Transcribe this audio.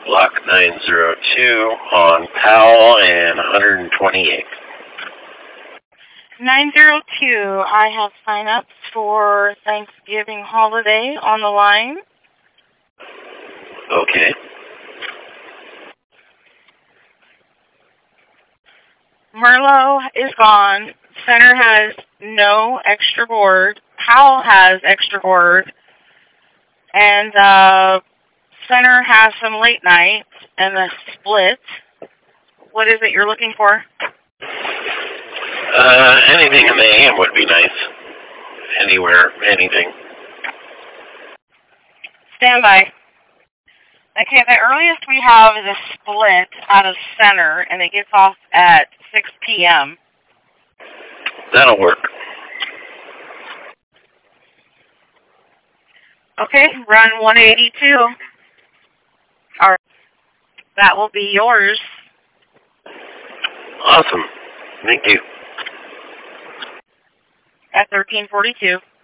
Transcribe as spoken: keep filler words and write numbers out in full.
Block nine zero two on Powell and one hundred twenty-eight. nine zero two, I have sign-ups for Thanksgiving holiday on the line. Okay. Merlot is gone. Center has no extra board. Powell has extra board. And uh, Center has some late nights and a split. What is it you're looking for? Uh, anything in the A M would be nice. Anywhere, anything. Stand by. Okay, the earliest we have is a split out of Center, and it gets off at six p.m. That'll work. Okay, run one eighty-two. All right, that will be yours. Awesome. Thank you. At thirteen forty-two.